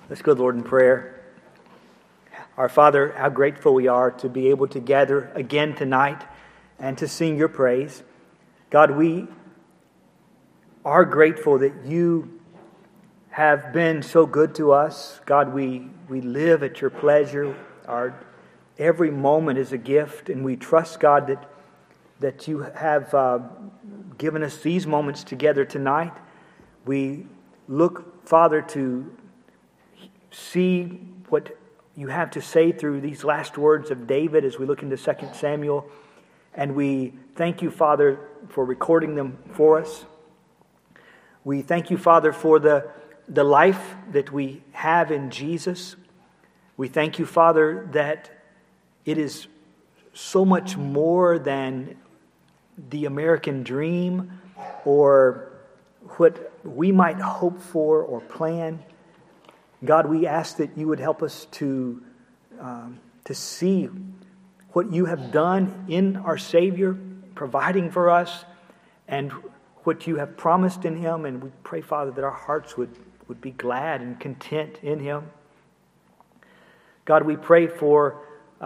Let's go to the Lord in prayer. Our Father, how grateful we are to be able to gather again tonight and to sing your praise. God, we are grateful that you have been so good to us. God, we live at your pleasure. Every moment is a gift, and we trust, God, that you have given us these moments together tonight. We look, Father, to see what you have to say through these last words of David as we look into 2 Samuel. And we thank you, Father, for recording them for us. We thank you, Father, for the life that we have in Jesus. We thank you, Father, that it is so much more than the American dream or what we might hope for or plan. God, we ask that you would help us to see what you have done in our Savior, providing for us, and what you have promised in Him. And we pray, Father, that our hearts would be glad and content in Him. God, we pray for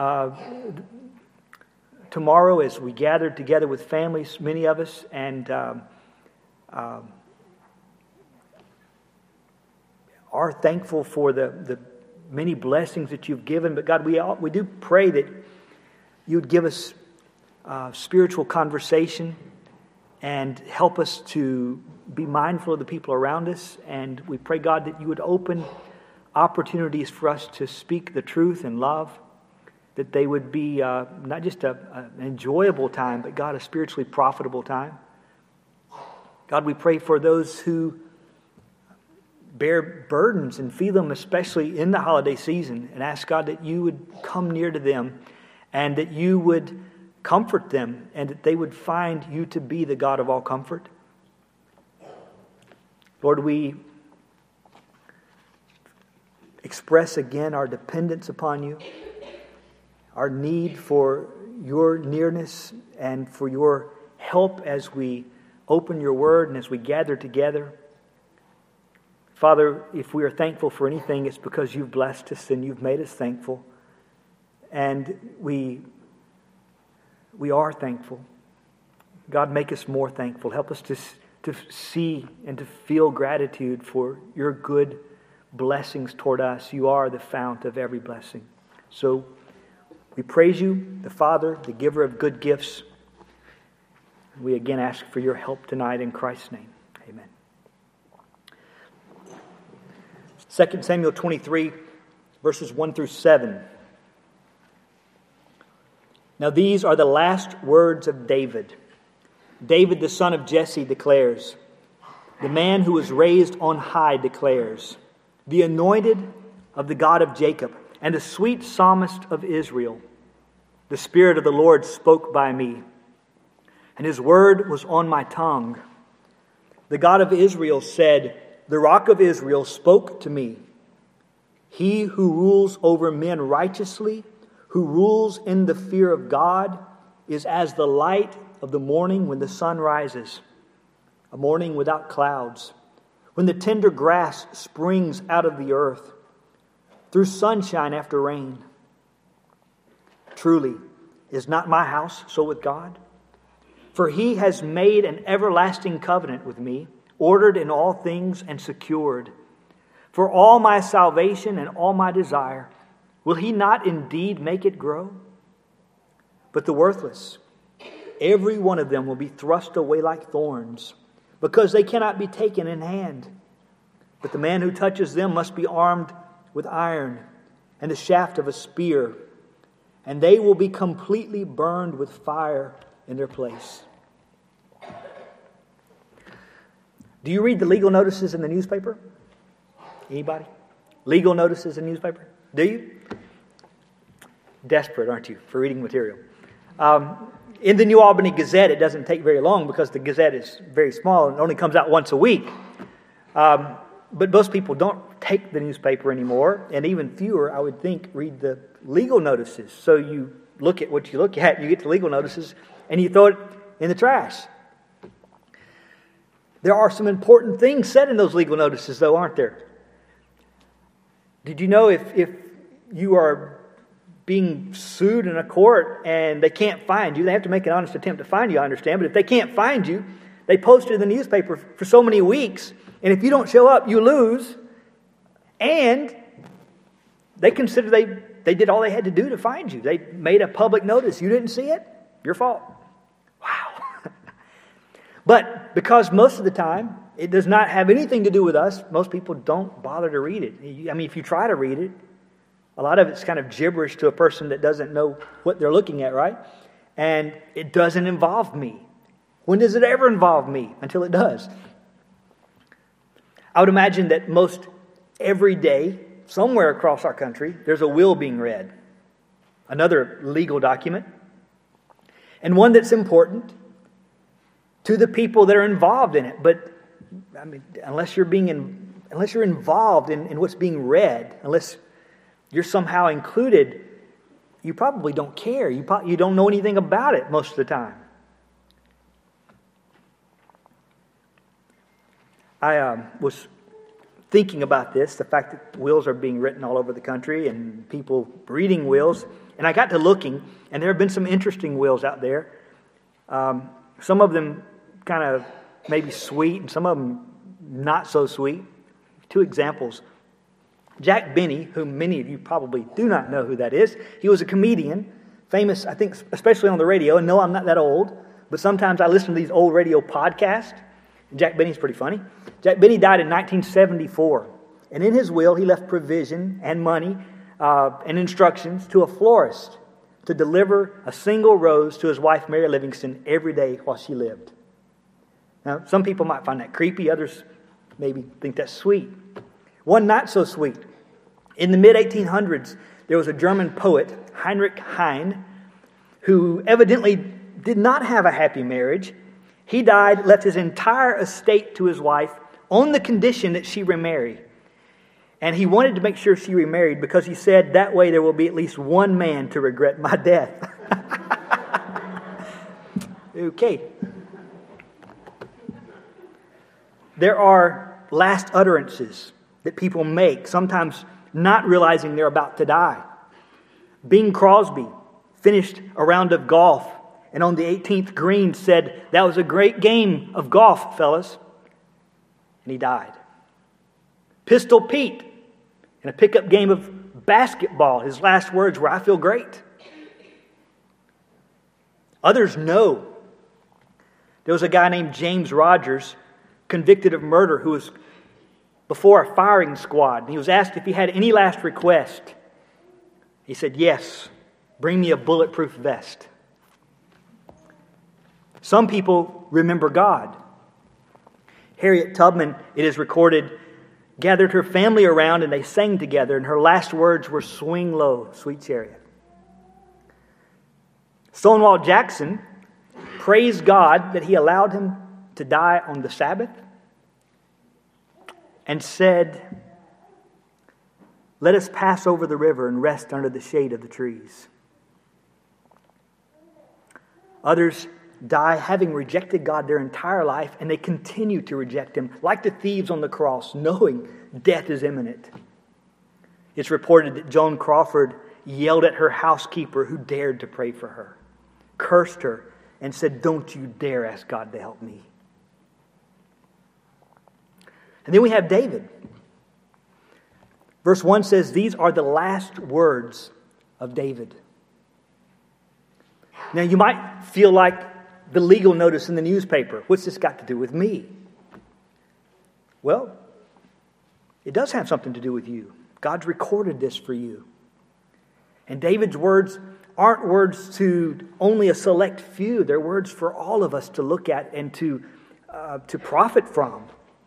tomorrow as we gather together with families, many of us, and are thankful for the many blessings that you've given. But God, we do pray that you would give us spiritual conversation and help us to be mindful of the people around us. And we pray, God, that you would open opportunities for us to speak the truth in love, that they would be not just an enjoyable time, but, God, a spiritually profitable time. God, we pray for those who bear burdens and feel them, especially in the holiday season, and ask, God, that you would come near to them and that you would comfort them and that they would find you to be the God of all comfort. Lord, we express again our dependence upon you, our need for your nearness and for your help as we open your word and as we gather together. Father, if we are thankful for anything, it's because you've blessed us and you've made us thankful. And we are thankful. God, make us more thankful. Help us to see and to feel gratitude for your good blessings toward us. You are the fount of every blessing. So we praise you, the Father, the giver of good gifts. We again ask for your help tonight in Christ's name. Amen. 2 Samuel 23, verses 1 through 7. Now these are the last words of David. David, the son of Jesse, declares, the man who was raised on high declares, the anointed of the God of Jacob, and the sweet psalmist of Israel. The Spirit of the Lord spoke by me, and His word was on my tongue. The God of Israel said, the Rock of Israel spoke to me. He who rules over men righteously, who rules in the fear of God, is as the light of the morning when the sun rises, a morning without clouds, when the tender grass springs out of the earth, through sunshine after rain. Truly, is not my house so with God? For He has made an everlasting covenant with me, ordered in all things and secured. For all my salvation and all my desire, will He not indeed make it grow? But the worthless, every one of them will be thrust away like thorns, because they cannot be taken in hand. But the man who touches them must be armed with iron and the shaft of a spear, and they will be completely burned with fire in their place. Do you read the legal notices in the newspaper? Anybody? Legal notices in the newspaper? Do you? Desperate, aren't you, for reading material? In the New Albany Gazette, it doesn't take very long because the Gazette is very small and only comes out once a week. But most people don't take the newspaper anymore, and even fewer, I would think, read the legal notices. So you look at what you look at, you get the legal notices, and you throw it in the trash. There are some important things said in those legal notices, though, aren't there? Did you know if you are being sued in a court and they can't find you, they have to make an honest attempt to find you, I understand, but if they can't find you, they post it in the newspaper for so many weeks, and if you don't show up, you lose, and they consider they did all they had to do to find you. They made a public notice. You didn't see it? Your fault. Wow. But because most of the time, it does not have anything to do with us, most people don't bother to read it. I mean, if you try to read it, a lot of it's kind of gibberish to a person that doesn't know what they're looking at, right? And it doesn't involve me. When does it ever involve me? Until it does. I would imagine that most every day, somewhere across our country, there's a will being read. Another legal document. And one that's important to the people that are involved in it. But I mean, unless you're involved in what's being read, unless you're somehow included, you probably don't care. You don't know anything about it most of the time. I was thinking about this, the fact that wills are being written all over the country and people reading wills. And I got to looking, and there have been some interesting wills out there. Some of them kind of maybe sweet, and some of them not so sweet. 2 examples. Jack Benny, whom many of you probably do not know who that is. He was a comedian, famous, I think, especially on the radio. And no, I'm not that old, but sometimes I listen to these old radio podcasts. Jack Benny's pretty funny. Jack Benny died in 1974. And in his will, he left provision and money and instructions to a florist to deliver a single rose to his wife, Mary Livingston, every day while she lived. Now, some people might find that creepy. Others maybe think that's sweet. One not so sweet. In the mid-1800s, there was a German poet, Heinrich Heine, who evidently did not have a happy marriage. He died, left his entire estate to his wife on the condition that she remarry. And he wanted to make sure she remarried because he said, that way there will be at least one man to regret my death. Okay. There are last utterances that people make, sometimes not realizing they're about to die. Bing Crosby finished a round of golf, and on the 18th green said, "That was a great game of golf, fellas." And he died. Pistol Pete, in a pickup game of basketball, his last words were, "I feel great." Others know. There was a guy named James Rogers, convicted of murder, who was before a firing squad. He was asked if he had any last request. He said, "Yes, bring me a bulletproof vest." Some people remember God. Harriet Tubman, it is recorded, gathered her family around and they sang together, and her last words were, "Swing low, sweet chariot." Stonewall Jackson praised God that He allowed him to die on the Sabbath and said, "Let us pass over the river and rest under the shade of the trees." Others die having rejected God their entire life, and they continue to reject Him, like the thieves on the cross, knowing death is imminent. It's reported that Joan Crawford yelled at her housekeeper who dared to pray for her, cursed her, and said, "Don't you dare ask God to help me." And then we have David. Verse 1 says, "These are the last words of David." Now you might feel like the legal notice in the newspaper. What's this got to do with me? Well, it does have something to do with you. God's recorded this for you. And David's words aren't words to only a select few. They're words for all of us to look at and to profit from.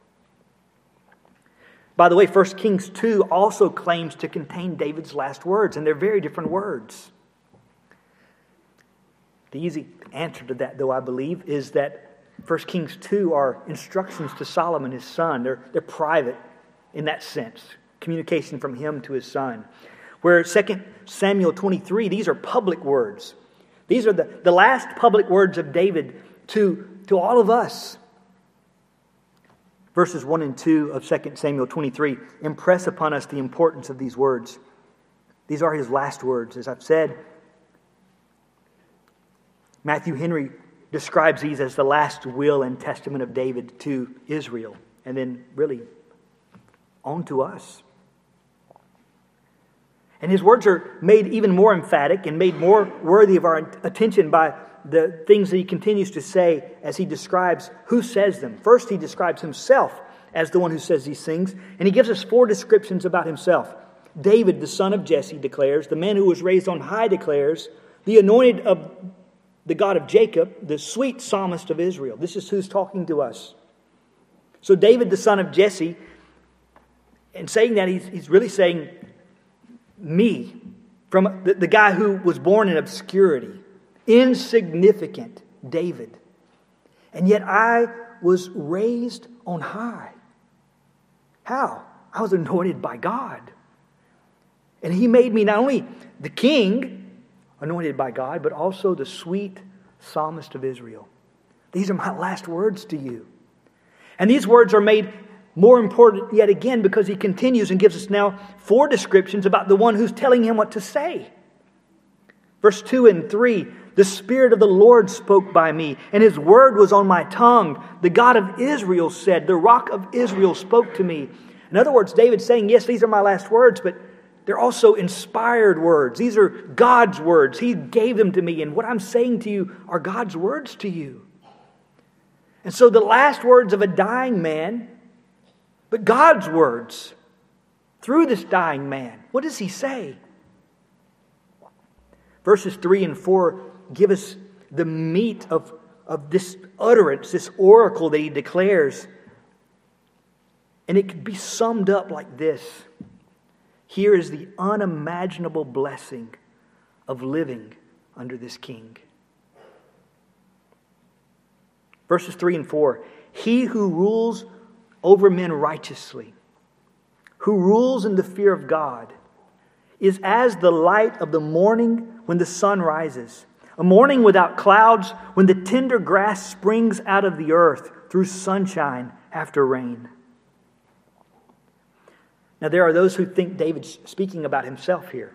By the way, 1 Kings 2 also claims to contain David's last words, and they're very different words. The easy answer to that, though, I believe, is that 1 Kings 2 are instructions to Solomon, his son. They're private in that sense, communication from him to his son. Where 2 Samuel 23, these are public words. These are the last public words of David to all of us. verses 1 and 2 of 2 Samuel 23 impress upon us the importance of these words. These are his last words. As I've said, Matthew Henry describes these as the last will and testament of David to Israel, and then really on to us. And his words are made even more emphatic and made more worthy of our attention by the things that he continues to say as he describes who says them. First, he describes himself as the one who says these things, and he gives us 4 descriptions about himself. David, the son of Jesse, declares. The man who was raised on high declares. The anointed of the God of Jacob, the sweet psalmist of Israel. This is who's talking to us. So David, the son of Jesse, in saying that, he's really saying me, from the guy who was born in obscurity, insignificant David. And yet I was raised on high. How? I was anointed by God. And he made me not only the king, anointed by God, but also the sweet psalmist of Israel. These are my last words to you. And these words are made more important yet again because he continues and gives us now 4 descriptions about the one who's telling him what to say. Verse 2 and 3, the Spirit of the Lord spoke by me, and His word was on my tongue. The God of Israel said, the Rock of Israel spoke to me. In other words, David's saying, yes, these are my last words, but they're also inspired words. These are God's words. He gave them to me, and what I'm saying to you are God's words to you. And so the last words of a dying man, but God's words through this dying man. What does he say? Verses 3 and 4 give us the meat of this utterance, this oracle that he declares. And it could be summed up like this. Here is the unimaginable blessing of living under this king. Verses 3 and 4. He who rules over men righteously, who rules in the fear of God, is as the light of the morning when the sun rises, a morning without clouds, when the tender grass springs out of the earth through sunshine after rain. Now there are those who think David's speaking about himself here.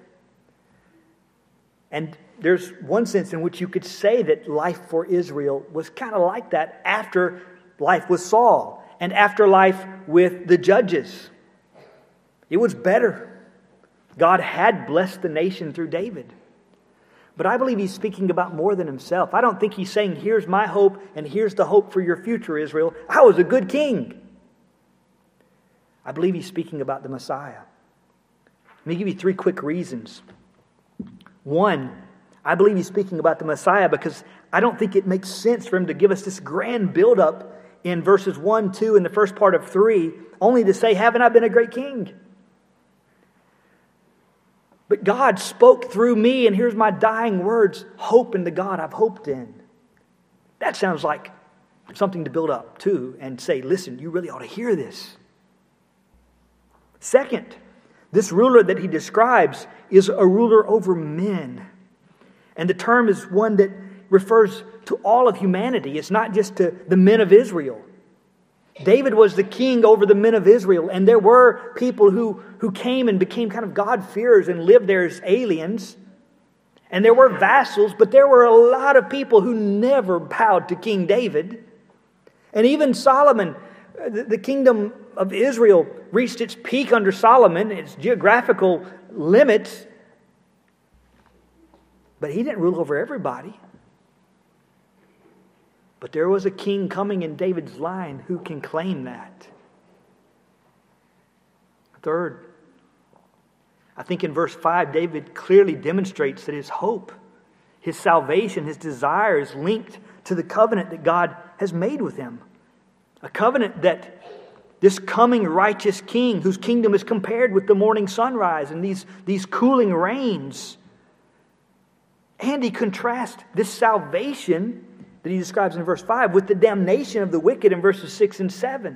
And there's one sense in which you could say that life for Israel was kind of like that after life with Saul and after life with the judges. It was better. God had blessed the nation through David. But I believe he's speaking about more than himself. I don't think he's saying, here's my hope and here's the hope for your future, Israel. I was a good king. I believe he's speaking about the Messiah. Let me give you 3 quick reasons. 1, I believe he's speaking about the Messiah because I don't think it makes sense for him to give us this grand buildup in verses 1, 2, and the first part of 3, only to say, haven't I been a great king? But God spoke through me, and here's my dying words, hope in the God I've hoped in. That sounds like something to build up to and say, listen, you really ought to hear this. Second, this ruler that he describes is a ruler over men. And the term is one that refers to all of humanity. It's not just to the men of Israel. David was the king over the men of Israel, and there were people who came and became kind of God-fearers and lived there as aliens. And there were vassals, but there were a lot of people who never bowed to King David. And even Solomon, the kingdom of Israel reached its peak under Solomon, its geographical limits. But he didn't rule over everybody. But there was a king coming in David's line who can claim that. Third, I think in verse 5, David clearly demonstrates that his hope, his salvation, his desire is linked to the covenant that God has made with him. A covenant that this coming righteous king, whose kingdom is compared with the morning sunrise and these cooling rains. And he contrasts this salvation that he describes in verse 5 with the damnation of the wicked in verses 6 and 7.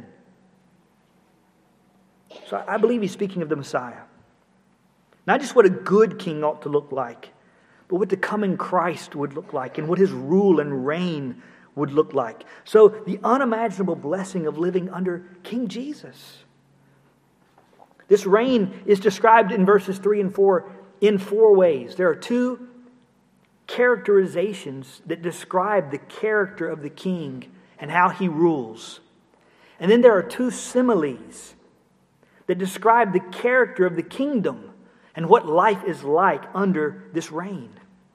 So I believe he's speaking of the Messiah. Not just what a good king ought to look like, but what the coming Christ would look like and what his rule and reign would look like. So the unimaginable blessing of living under King Jesus. This reign is described in verses 3 and 4 in 4 ways. There are 2 characterizations that describe the character of the king and how he rules. And then there are 2 similes that describe the character of the kingdom and what life is like under this reign.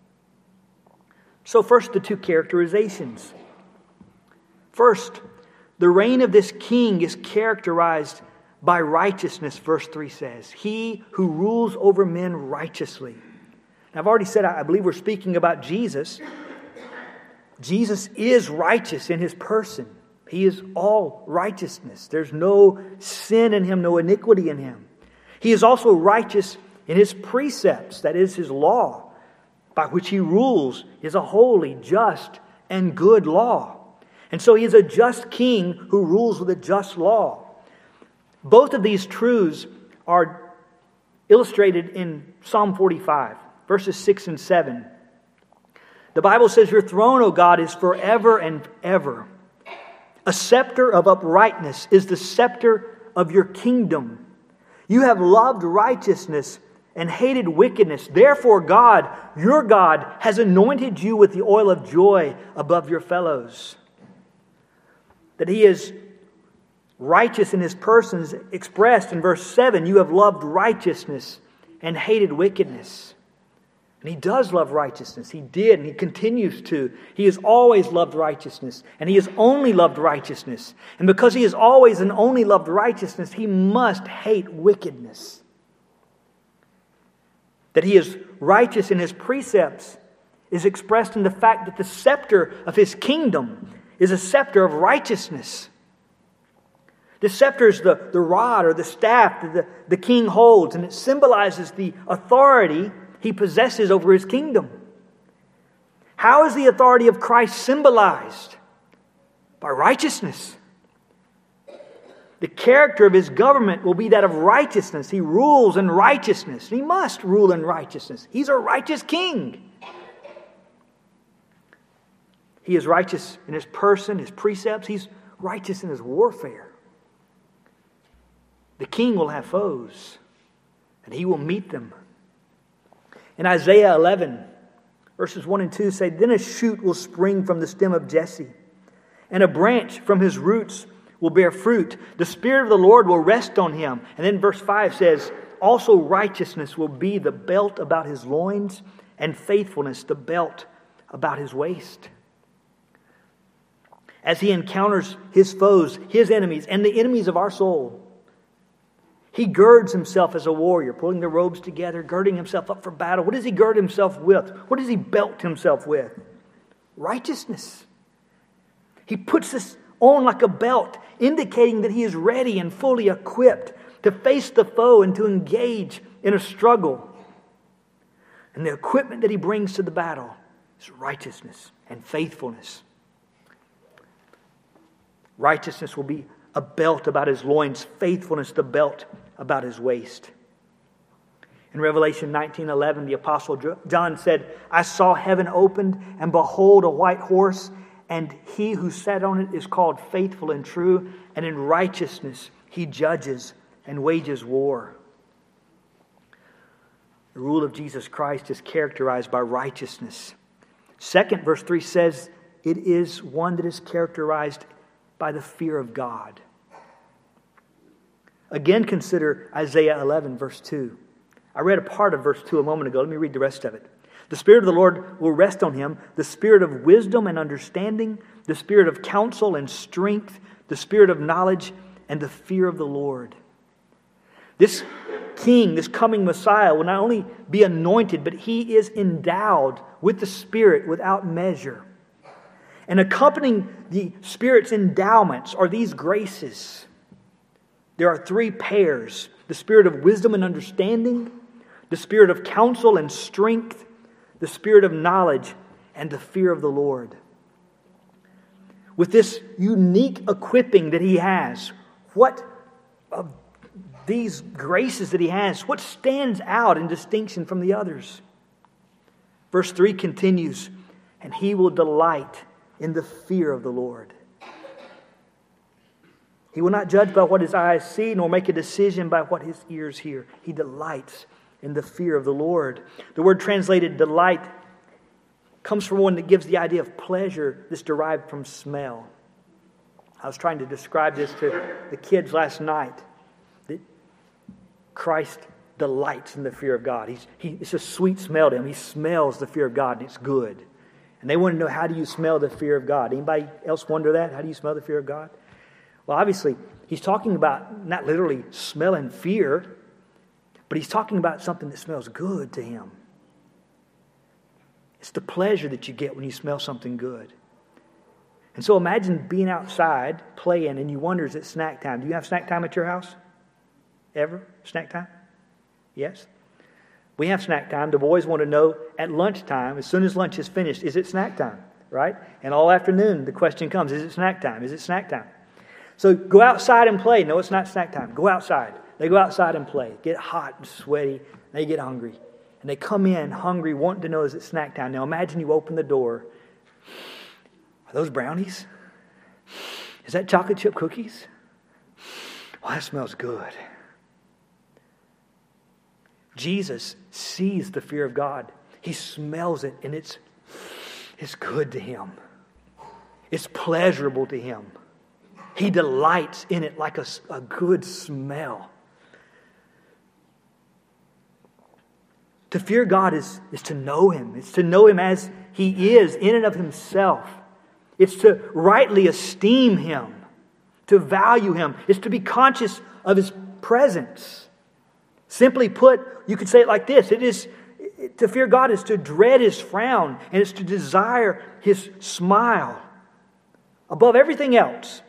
So first, the 2 characterizations. First, the reign of this king is characterized by righteousness, verse 3 says. He who rules over men righteously. Now, I've already said, I believe we're speaking about Jesus. Jesus is righteous in His person. He is all righteousness. There's no sin in Him, no iniquity in Him. He is also righteous in His precepts, that is His law, by which He rules, is a holy, just, and good law. And so He is a just king who rules with a just law. Both of these truths are illustrated in Psalm 45, verses 6 and 7. The Bible says, "Your throne, O God, is forever and ever. A scepter of uprightness is the scepter of your kingdom. You have loved righteousness and hated wickedness. Therefore, God, your God, has anointed you with the oil of joy above your fellows." That He is righteous in His person is expressed in verse 7. You have loved righteousness and hated wickedness. And He does love righteousness. He did, and He continues to. He has always loved righteousness, and He has only loved righteousness. And because He has always and only loved righteousness, He must hate wickedness. That He is righteous in His precepts is expressed in the fact that the scepter of His kingdom is a scepter of righteousness. The scepter is the rod or the staff that the king holds, and it symbolizes the authority He possesses over His kingdom. How is the authority of Christ symbolized? By righteousness. The character of His government will be that of righteousness. He rules in righteousness. He must rule in righteousness. He's a righteous king. He is righteous in His person, His precepts. He's righteous in His warfare. The king will have foes, and He will meet them. In Isaiah 11, verses 1 and 2 say, "Then a shoot will spring from the stem of Jesse, and a branch from his roots will bear fruit. The Spirit of the Lord will rest on him." And then verse 5 says, "Also righteousness will be the belt about his loins, and faithfulness the belt about his waist." As He encounters His foes, His enemies, and the enemies of our soul, He girds Himself as a warrior, pulling the robes together, girding Himself up for battle. What does He gird Himself with? What does He belt Himself with? Righteousness. He puts this on like a belt, indicating that He is ready and fully equipped to face the foe and to engage in a struggle. And the equipment that He brings to the battle is righteousness and faithfulness. Righteousness will be a belt about His loins, faithfulness the belt about His waist. In Revelation 19:11, the Apostle John said, "I saw heaven opened, and behold, a white horse, and He who sat on it is called Faithful and True, and in righteousness He judges and wages war." The rule of Jesus Christ is characterized by righteousness. Second, verse 3 says, it is one that is characterized by the fear of God. Again, consider Isaiah 11, verse 2. I read a part of verse 2 a moment ago. Let me read the rest of it. "The Spirit of the Lord will rest on Him, the Spirit of wisdom and understanding, the Spirit of counsel and strength, the Spirit of knowledge and the fear of the Lord." This King, this coming Messiah, will not only be anointed, but He is endowed with the Spirit without measure. And accompanying the Spirit's endowments are these graces. There are 3 pairs: the Spirit of wisdom and understanding, the Spirit of counsel and strength, the Spirit of knowledge, and the fear of the Lord. With this unique equipping that He has, what of these graces that He has, what stands out in distinction from the others? Verse 3 continues, "And He will delight in the fear of the Lord. He will not judge by what his eyes see, nor make a decision by what his ears hear. He delights in the fear of the Lord. The word translated delight comes from one that gives the idea of pleasure that's derived from smell. I was trying to describe this to the kids last night, that Christ delights in the fear of God. It's a sweet smell to him. He smells the fear of God, and it's good. And they want to know, how do you smell the fear of God? Anybody else wonder that? How do you smell the fear of God? Well, obviously, he's talking about not literally smelling fear, but he's talking about something that smells good to him. It's the pleasure that you get when you smell something good. And so imagine being outside playing and you wonder, is it snack time? Do you have snack time at your house? Ever? Snack time? Yes? We have snack time. The boys want to know at lunchtime, as soon as lunch is finished, is it snack time? Right? And all afternoon the question comes, is it snack time? Is it snack time? So go outside and play. No, it's not snack time. Go outside. They go outside and play. Get hot and sweaty. They get hungry. And they come in hungry, wanting to know, is it snack time? Now imagine you open the door. Are those brownies? Is that chocolate chip cookies? Oh, that smells good. Jesus sees the fear of God. He smells it, and it's good to him. It's pleasurable to him. He delights in it like a good smell. To fear God is to know him. It's to know him as he is in and of himself. It's to rightly esteem him, to value him. It's to be conscious of his presence. Simply put, you could say it like this. To fear God is to dread his frown, and it's to desire his smile above everything else.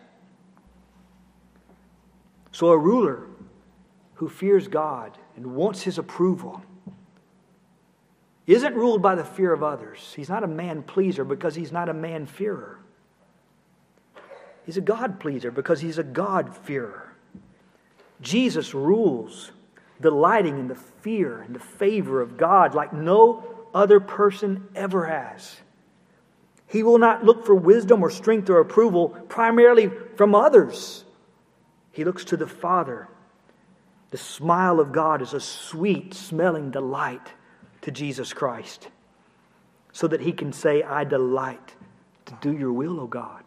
So a ruler who fears God and wants his approval isn't ruled by the fear of others. He's not a man-pleaser because he's not a man-fearer. He's a God-pleaser because he's a God-fearer. Jesus rules, delighting in the fear and the favor of God like no other person ever has. He will not look for wisdom or strength or approval primarily from others. He looks to the Father. The smile of God is a sweet-smelling delight to Jesus Christ, so that he can say, I delight to do your will, O God.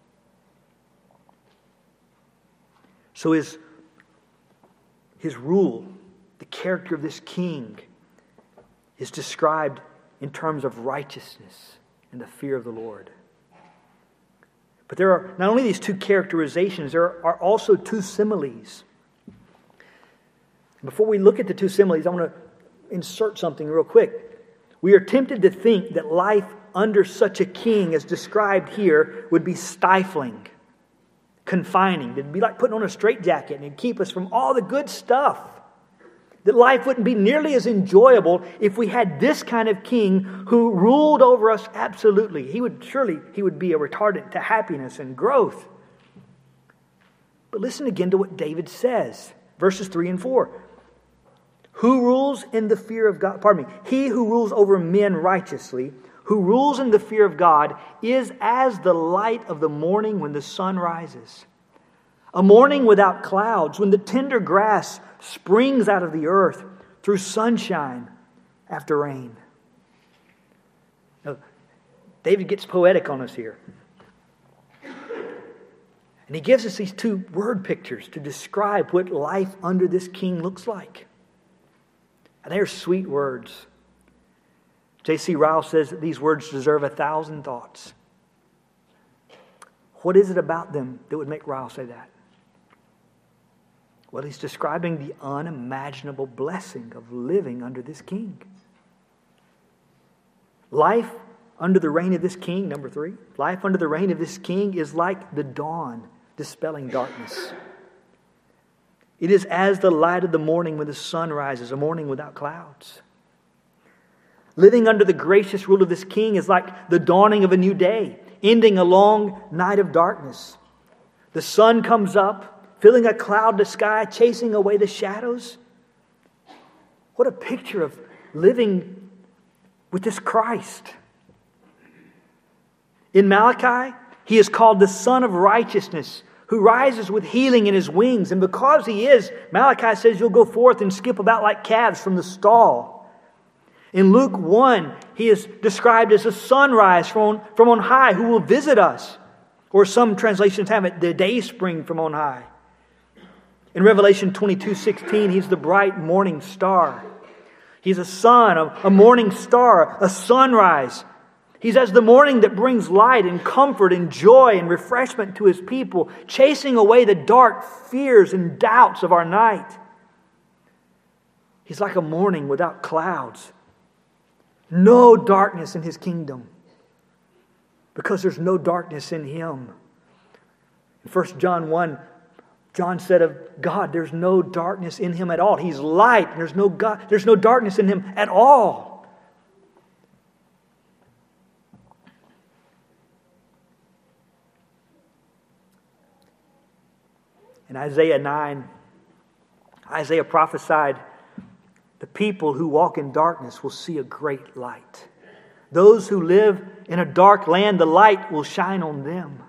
So his rule, the character of this king, is described in terms of righteousness and the fear of the Lord. But there are not only these two characterizations, there are also two similes. Before we look at the two similes, I want to insert something real quick. We are tempted to think that life under such a king as described here would be stifling, confining. It'd be like putting on a straitjacket and it'd keep us from all the good stuff. That life wouldn't be nearly as enjoyable if we had this kind of king who ruled over us absolutely. He would be a retardant to happiness and growth. But listen again to what David says, verses 3 and 4. Who rules in the fear of God? He who rules over men righteously, who rules in the fear of God, is as the light of the morning when the sun rises. A morning without clouds, when the tender grass springs out of the earth through sunshine after rain. Now, David gets poetic on us here. And he gives us these two word pictures to describe what life under this king looks like. And they're sweet words. J.C. Ryle says that these words deserve 1,000 thoughts. What is it about them that would make Ryle say that? Well, he's describing the unimaginable blessing of living under this king. Life under the reign of this king, number 3. Life under the reign of this king is like the dawn dispelling darkness. It is as the light of the morning when the sun rises, a morning without clouds. Living under the gracious rule of this king is like the dawning of a new day, ending a long night of darkness. The sun comes up, filling a cloudless sky, chasing away the shadows. What a picture of living with this Christ. In Malachi, He is called the Son of Righteousness, who rises with healing in His wings. And because He is, Malachi says you'll go forth and skip about like calves from the stall. In Luke 1, He is described as a sunrise from on high who will visit us. Or some translations have it, the day spring from on high. In Revelation 22:16, He's the bright morning star. He's a sun, a morning star, a sunrise. He's as the morning that brings light and comfort and joy and refreshment to His people, chasing away the dark fears and doubts of our night. He's like a morning without clouds. No darkness in His kingdom, because there's no darkness in Him. In 1 John 1, John said of God, there's no darkness in Him at all. He's light, and there's no darkness in Him at all. In Isaiah 9, Isaiah prophesied, the people who walk in darkness will see a great light. Those who live in a dark land, the light will shine on them.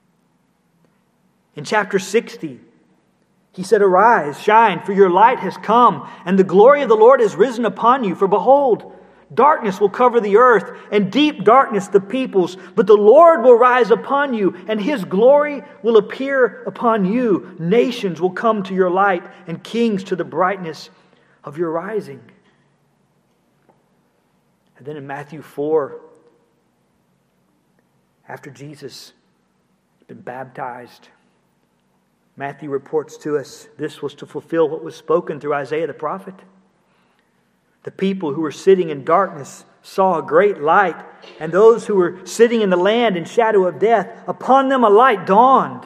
In chapter 60, He said, "Arise, shine, for your light has come, and the glory of the Lord is risen upon you. For behold, darkness will cover the earth, and deep darkness the peoples. But the Lord will rise upon you, and His glory will appear upon you. Nations will come to your light, and kings to the brightness of your rising." And then in Matthew 4, after Jesus had been baptized, Matthew reports to us this was to fulfill what was spoken through Isaiah the prophet. The people who were sitting in darkness saw a great light, and those who were sitting in the land in shadow of death, upon them a light dawned.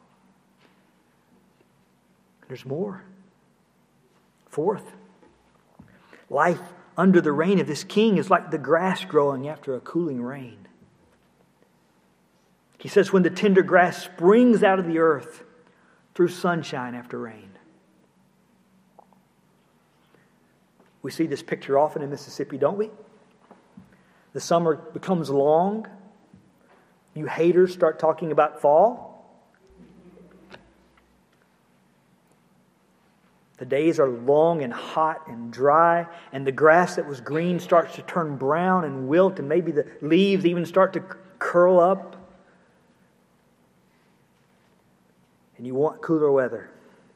There's more. Fourth, life under the reign of this king is like the grass growing after a cooling rain. He says, when the tender grass springs out of the earth through sunshine after rain. We see this picture often in Mississippi, don't we? The summer becomes long. You haters start talking about fall. The days are long and hot and dry, and the grass that was green starts to turn brown and wilt, and maybe the leaves even start to curl up. And you want cooler weather.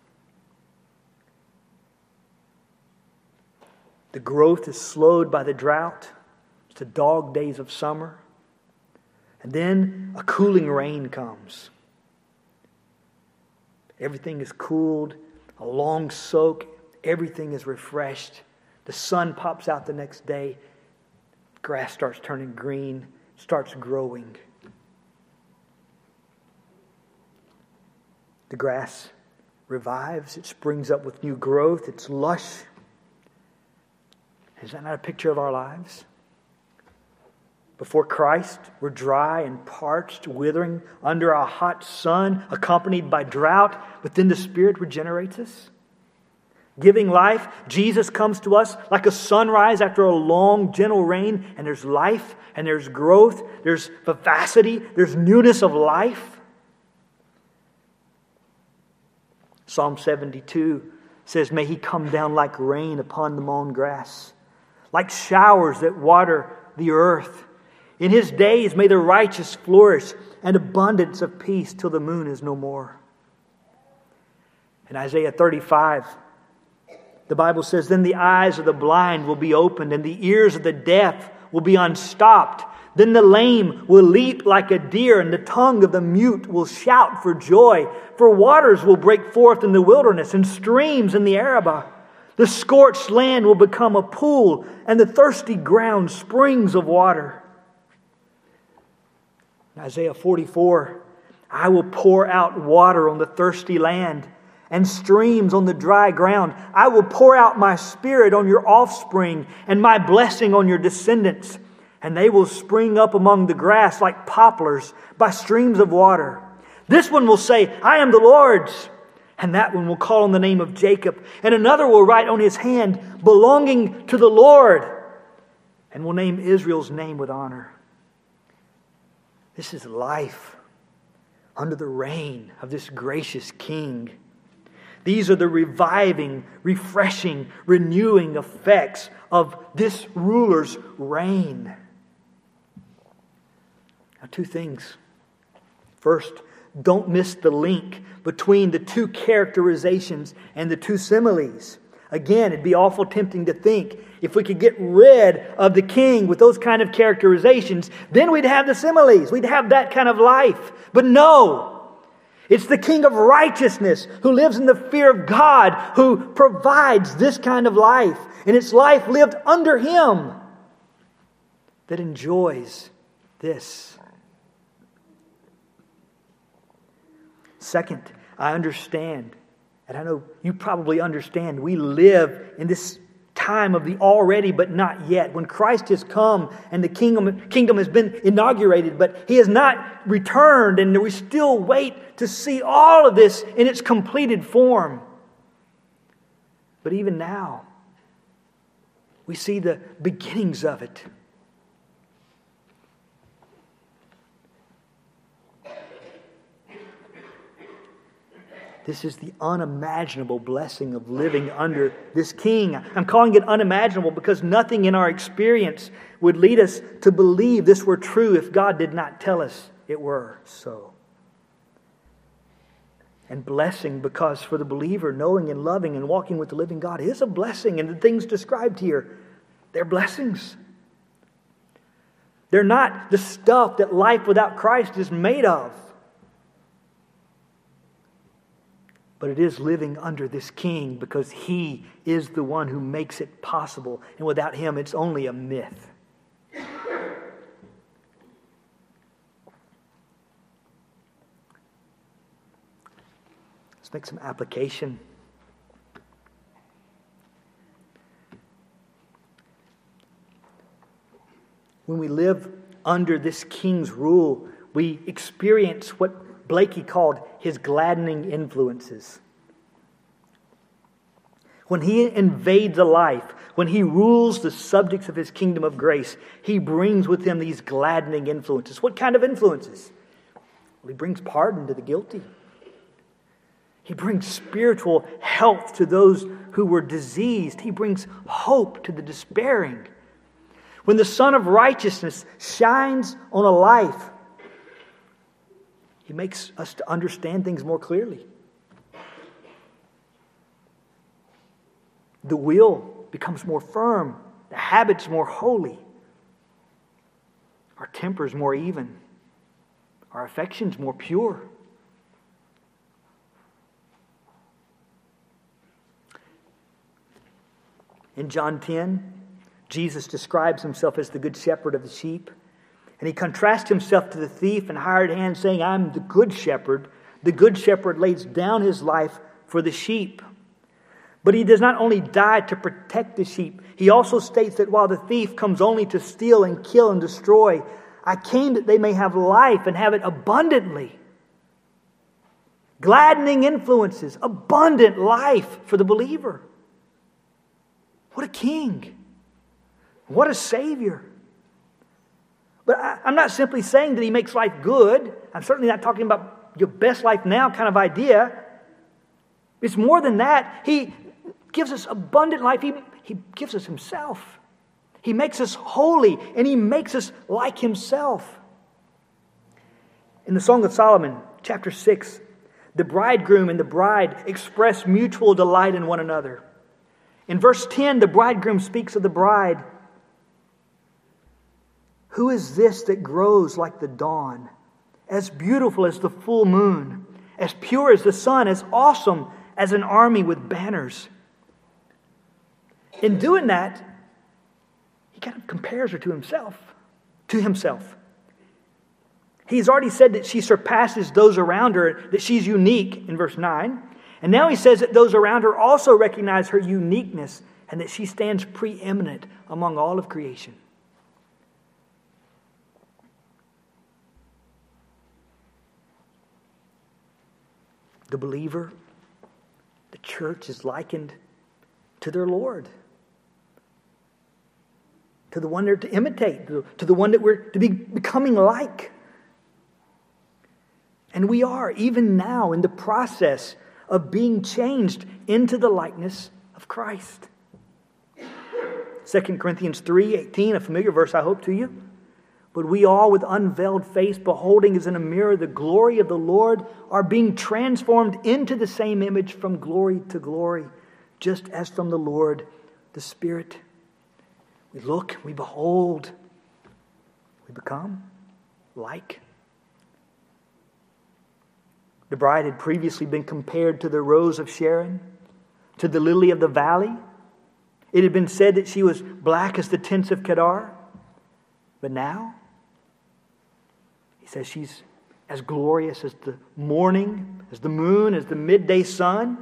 The growth is slowed by the drought. It's the dog days of summer. And then a cooling rain comes. Everything is cooled, a long soak, everything is refreshed. The sun pops out the next day. Grass starts turning green, starts growing. The grass revives, it springs up with new growth, it's lush. Is that not a picture of our lives? Before Christ, we're dry and parched, withering under a hot sun, accompanied by drought, but then the Spirit regenerates us. Giving life, Jesus comes to us like a sunrise after a long, gentle rain, and there's life, and there's growth, there's vivacity, there's newness of life. Psalm 72 says, "May He come down like rain upon the mown grass, like showers that water the earth. In His days may the righteous flourish, and abundance of peace till the moon is no more." In Isaiah 35, the Bible says, "Then the eyes of the blind will be opened, and the ears of the deaf will be unstopped. Then the lame will leap like a deer, and the tongue of the mute will shout for joy. For waters will break forth in the wilderness, and streams in the Arabah. The scorched land will become a pool, and the thirsty ground springs of water." In Isaiah 44, "I will pour out water on the thirsty land, and streams on the dry ground. I will pour out my Spirit on your offspring, and my blessing on your descendants. And they will spring up among the grass like poplars by streams of water. This one will say, 'I am the Lord's.' And that one will call on the name of Jacob. And another will write on his hand, 'Belonging to the Lord.' And will name Israel's name with honor." This is life under the reign of this gracious King. These are the reviving, refreshing, renewing effects of this ruler's reign. Now, two things. First, don't miss the link between the two characterizations and the two similes. Again, it'd be awful tempting to think if we could get rid of the king with those kind of characterizations, then we'd have the similes. We'd have that kind of life. But no, it's the King of righteousness who lives in the fear of God who provides this kind of life. And it's life lived under Him that enjoys this. Second, I understand, and I know you probably understand, we live in this time of the already but not yet. When Christ has come and the kingdom has been inaugurated, but He has not returned, and we still wait to see all of this in its completed form. But even now, we see the beginnings of it. This is the unimaginable blessing of living under this King. I'm calling it unimaginable because nothing in our experience would lead us to believe this were true if God did not tell us it were so. And blessing because for the believer, knowing and loving and walking with the living God is a blessing. And the things described here, they're blessings. They're not the stuff that life without Christ is made of. But it is living under this King because He is the one who makes it possible. And without Him, it's only a myth. Let's make some application. When we live under this King's rule, we experience what Blakey called His gladdening influences. When He invades a life, when He rules the subjects of His kingdom of grace, He brings with Him these gladdening influences. What kind of influences? Well, He brings pardon to the guilty. He brings spiritual health to those who were diseased. He brings hope to the despairing. When the Son of Righteousness shines on a life, He makes us to understand things more clearly. The will becomes more firm. The habits more holy. Our tempers more even. Our affections more pure. In John 10, Jesus describes Himself as the good shepherd of the sheep. And He contrasts Himself to the thief and hired hand, saying, I'm the good shepherd. The good shepherd lays down his life for the sheep. But He does not only die to protect the sheep. He also states that while the thief comes only to steal and kill and destroy, I came that they may have life and have it abundantly. Gladdening influences, abundant life for the believer. What a King. What a Savior. But I'm not simply saying that He makes life good. I'm certainly not talking about your best life now kind of idea. It's more than that. He gives us abundant life. He gives us Himself. He makes us holy, and He makes us like Himself. In the Song of Solomon, chapter 6, the bridegroom and the bride express mutual delight in one another. In verse 10, the bridegroom speaks of the bride. Who is this that grows like the dawn, as beautiful as the full moon, as pure as the sun, as awesome as an army with banners? In doing that, he kind of compares her to himself. He's already said that she surpasses those around her, that she's unique in verse 9. And now he says that those around her also recognize her uniqueness and that she stands preeminent among all of creation. The believer, the church is likened to their Lord. To the one they're to imitate, to the one that we're to be becoming like. And we are, even now, in the process of being changed into the likeness of Christ. 2 Corinthians 3:18, a familiar verse, I hope, to you. But we all, with unveiled face, beholding as in a mirror the glory of the Lord, are being transformed into the same image from glory to glory, just as from the Lord, the Spirit. We look, we behold, we become like. The bride had previously been compared to the rose of Sharon, to the lily of the valley. It had been said that she was black as the tents of Kedar. But now, he says she's as glorious as the morning, as the moon, as the midday sun.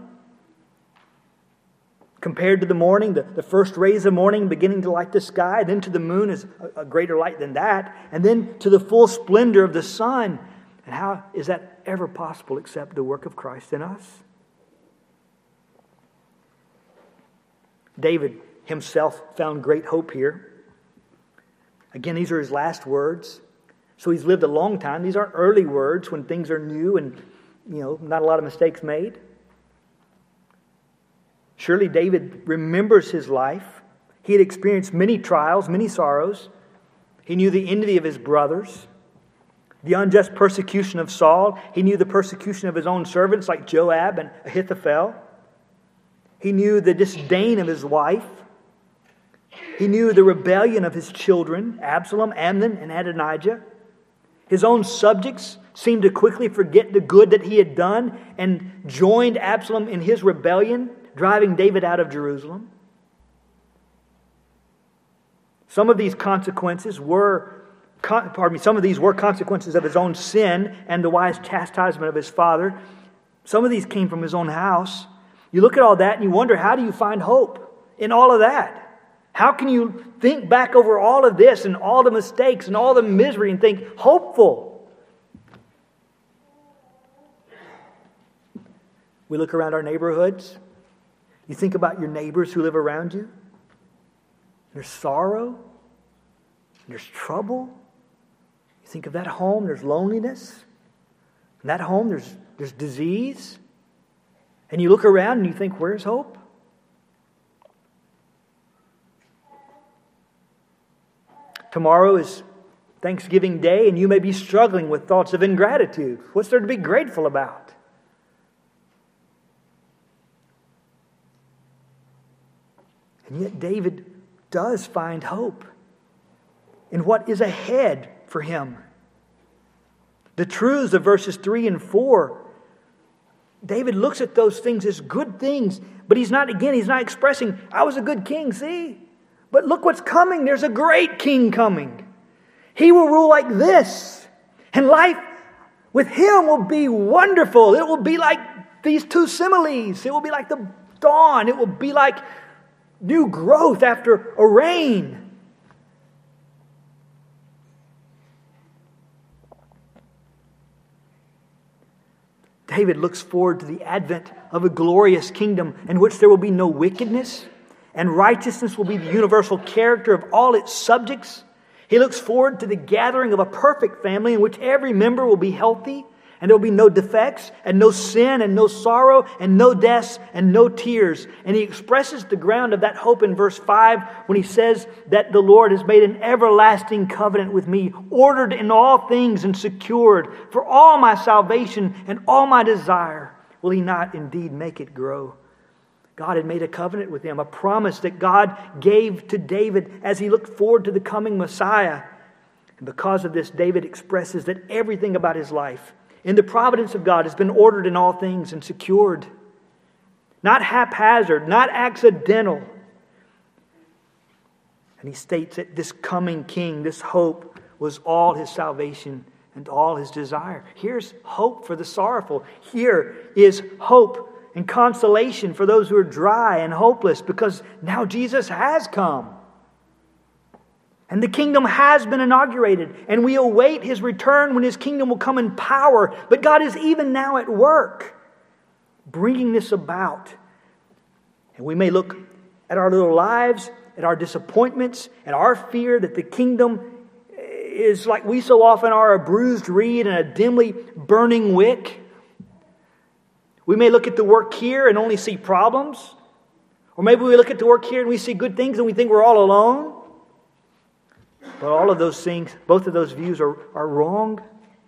Compared to the morning, the first rays of morning beginning to light the sky, then to the moon is a greater light than that, and then to the full splendor of the sun. And how is that ever possible except the work of Christ in us? David himself found great hope here. Again, these are his last words. So he's lived a long time. These aren't early words when things are new and, not a lot of mistakes made. Surely David remembers his life. He had experienced many trials, many sorrows. He knew the envy of his brothers, the unjust persecution of Saul. He knew the persecution of his own servants like Joab and Ahithophel. He knew the disdain of his wife. He knew the rebellion of his children, Absalom, Amnon, and Adonijah. His own subjects seemed to quickly forget the good that he had done and joined Absalom in his rebellion, driving David out of Jerusalem. Some of these were consequences of his own sin and the wise chastisement of his father. Some of these came from his own house. You look at all that and you wonder, how do you find hope in all of that? How can you think back over all of this and all the mistakes and all the misery and think hopeful? We look around our neighborhoods. You think about your neighbors who live around you. There's sorrow. There's trouble. You think of that home, there's loneliness. In that home, there's disease. And you look around and you think, where's hope? Tomorrow is Thanksgiving Day, and you may be struggling with thoughts of ingratitude. What's there to be grateful about? And yet David does find hope in what is ahead for him. The truths of verses 3 and 4, David looks at those things as good things, but he's not expressing, I was a good king, see? But look what's coming. There's a great king coming. He will rule like this. And life with him will be wonderful. It will be like these two similes. It will be like the dawn. It will be like new growth after a rain. David looks forward to the advent of a glorious kingdom in which there will be no wickedness, and righteousness will be the universal character of all its subjects. He looks forward to the gathering of a perfect family in which every member will be healthy, and there will be no defects, and no sin, and no sorrow, and no deaths, and no tears. And he expresses the ground of that hope in verse 5 when he says that the Lord has made an everlasting covenant with me, ordered in all things and secured for all my salvation and all my desire. Will he not indeed make it grow? God had made a covenant with him, a promise that God gave to David as he looked forward to the coming Messiah. And because of this, David expresses that everything about his life, in the providence of God, has been ordered in all things and secured. Not haphazard, not accidental. And he states that this coming king, this hope, was all his salvation and all his desire. Here's hope for the sorrowful. Here is hope and consolation for those who are dry and hopeless, because now Jesus has come. And the kingdom has been inaugurated, and we await his return when his kingdom will come in power. But God is even now at work, bringing this about. And we may look at our little lives, at our disappointments, at our fear that the kingdom is like we so often are, a bruised reed and a dimly burning wick. We may look at the work here and only see problems. Or maybe we look at the work here and we see good things and we think we're all alone. But all of those things, both of those views are wrong.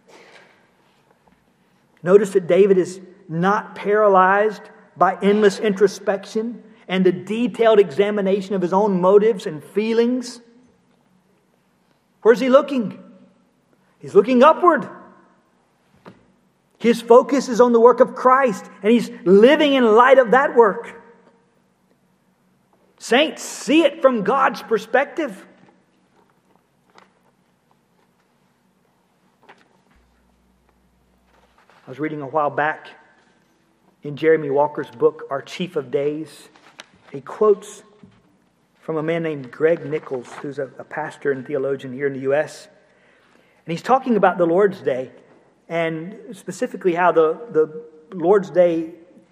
Notice that David is not paralyzed by endless introspection and the detailed examination of his own motives and feelings. Where's he looking? He's looking upward. His focus is on the work of Christ, and he's living in light of that work. Saints, see it from God's perspective. I was reading a while back in Jeremy Walker's book, Our Chief of Days. He quotes from a man named Greg Nichols, who's a pastor and theologian here in the U.S. And he's talking about the Lord's Day, and specifically how the Lord's Day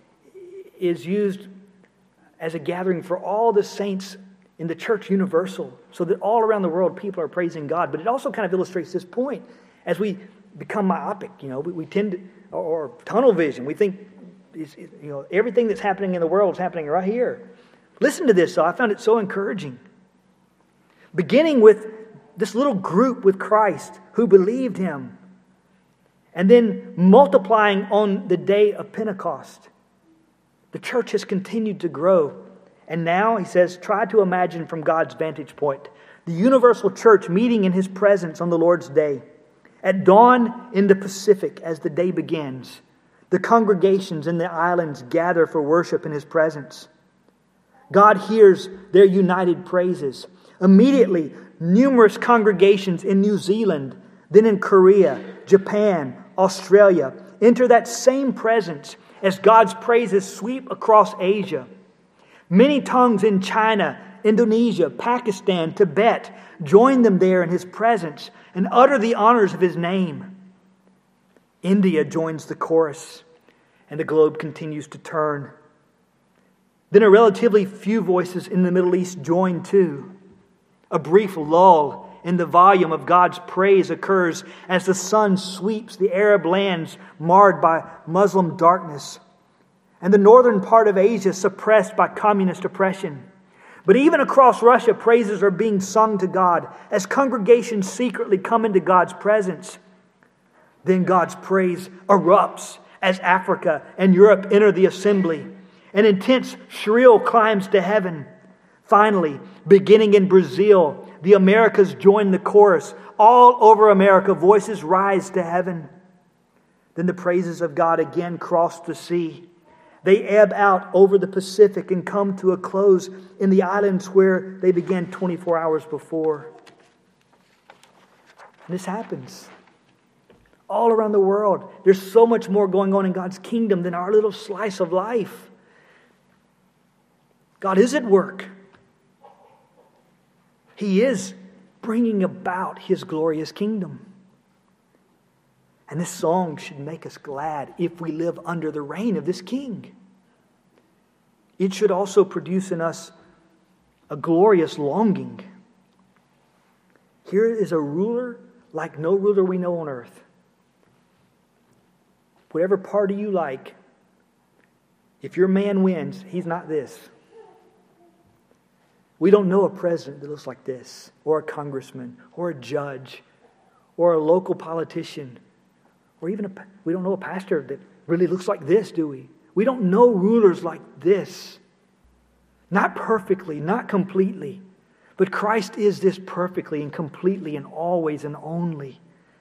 is used as a gathering for all the saints in the church universal, so that all around the world people are praising God. But it also kind of illustrates this point. As we become myopic, we tend to, or tunnel vision, we think everything that's happening in the world is happening right here. Listen to this, though. I found it so encouraging. Beginning with this little group with Christ who believed Him, and then multiplying on the day of Pentecost. The church has continued to grow. And now, he says, try to imagine from God's vantage point the universal church meeting in His presence on the Lord's Day. At dawn in the Pacific, as the day begins, the congregations in the islands gather for worship in His presence. God hears their united praises. Immediately, numerous congregations in New Zealand, then in Korea, Japan, Australia, enter that same presence as God's praises sweep across Asia. Many tongues in China, Indonesia, Pakistan, Tibet join them there in His presence and utter the honors of His name. India joins the chorus, and the globe continues to turn. Then a relatively few voices in the Middle East join too. A brief lull in the volume of God's praise occurs as the sun sweeps the Arab lands marred by Muslim darkness, and the northern part of Asia suppressed by communist oppression. But even across Russia, praises are being sung to God as congregations secretly come into God's presence. Then God's praise erupts as Africa and Europe enter the assembly. An intense shrill climbs to heaven. Finally, beginning in Brazil, the Americas join the chorus. All over America, voices rise to heaven. Then the praises of God again cross the sea. They ebb out over the Pacific and come to a close in the islands where they began 24 hours before. And this happens all around the world. There's so much more going on in God's kingdom than our little slice of life. God is at work. He is bringing about His glorious kingdom. And this song should make us glad if we live under the reign of this King. It should also produce in us a glorious longing. Here is a ruler like no ruler we know on earth. Whatever party you like, if your man wins, he's not this. We don't know a president that looks like this, or a congressman, or a judge, or a local politician, or even we don't know a pastor that really looks like this, do we? We don't know rulers like this. Not perfectly, not completely. But Christ is this perfectly and completely and always and only.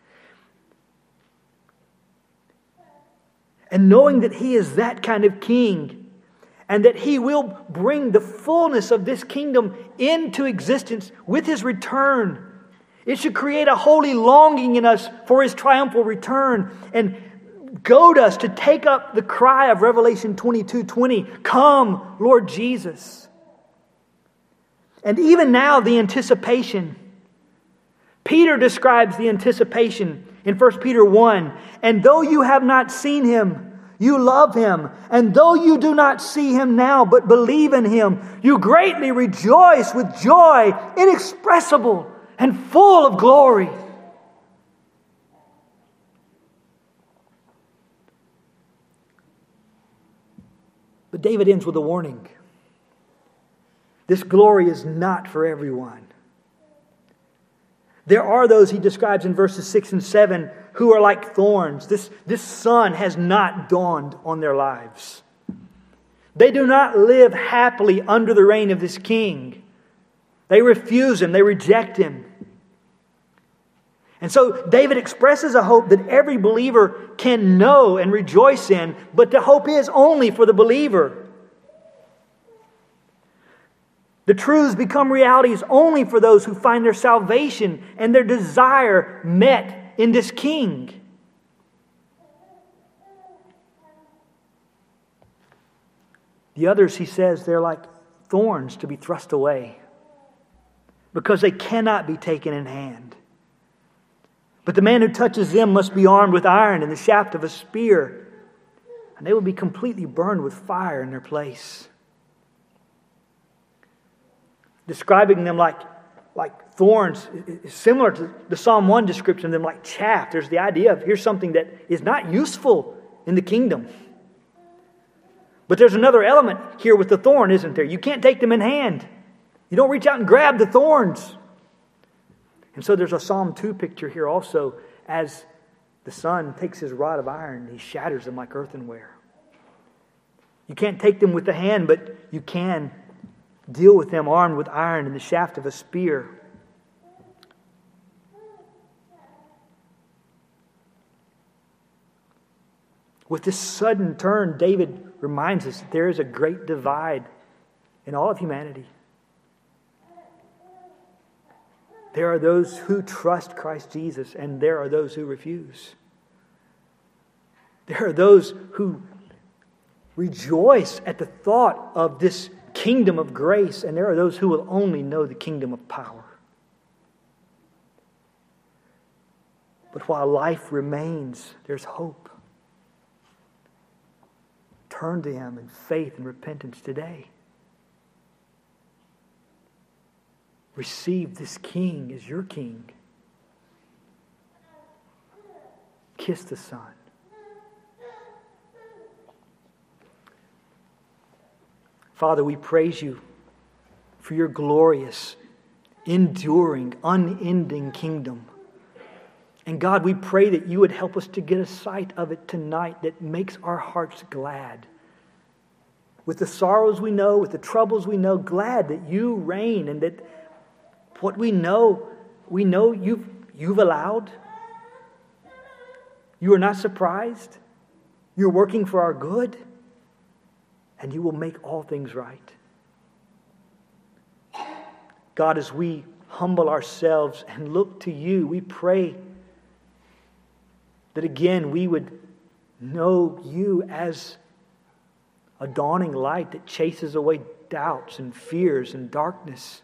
And knowing that He is that kind of King, and that He will bring the fullness of this kingdom into existence with His return, it should create a holy longing in us for His triumphal return and goad us to take up the cry of Revelation 22:20, "Come, Lord Jesus." And even now, the anticipation. Peter describes the anticipation in 1 Peter 1. "And though you have not seen Him, you love Him. And though you do not see Him now, but believe in Him, you greatly rejoice with joy inexpressible and full of glory." David ends with a warning. This glory is not for everyone. There are those he describes in verses 6 and 7 who are like thorns. This sun has not dawned on their lives. They do not live happily under the reign of this king. They refuse him. They reject him. And so David expresses a hope that every believer can know and rejoice in, but the hope is only for the believer. The truths become realities only for those who find their salvation and their desire met in this king. The others, he says, they're like thorns to be thrust away because they cannot be taken in hand. But the man who touches them must be armed with iron and the shaft of a spear, and they will be completely burned with fire in their place. Describing them like thorns is similar to the Psalm 1 description of them like chaff. There's the idea of here's something that is not useful in the kingdom. But there's another element here with the thorn, isn't there? You can't take them in hand. You don't reach out and grab the thorns. And so there's a Psalm 2 picture here also as the son takes his rod of iron and he shatters them like earthenware. You can't take them with the hand, but you can deal with them armed with iron and the shaft of a spear. With this sudden turn, David reminds us that there is a great divide in all of humanity. There are those who trust Christ Jesus, and there are those who refuse. There are those who rejoice at the thought of this kingdom of grace, and there are those who will only know the kingdom of power. But while life remains, there's hope. Turn to Him in faith and repentance today. Receive this King as your King. Kiss the Son. Father, we praise You for Your glorious, enduring, unending kingdom. And God, we pray that You would help us to get a sight of it tonight that makes our hearts glad. With the sorrows we know, with the troubles we know, glad that You reign and that what we know You've allowed. You are not surprised. You're working for our good. And You will make all things right. God, as we humble ourselves and look to You, we pray that again we would know You as a dawning light that chases away doubts and fears and darkness.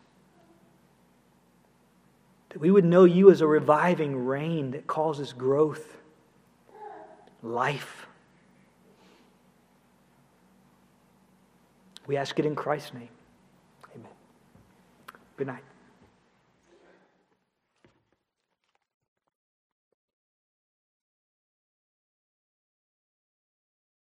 That we would know You as a reviving rain that causes growth, life. We ask it in Christ's name. Amen. Good night.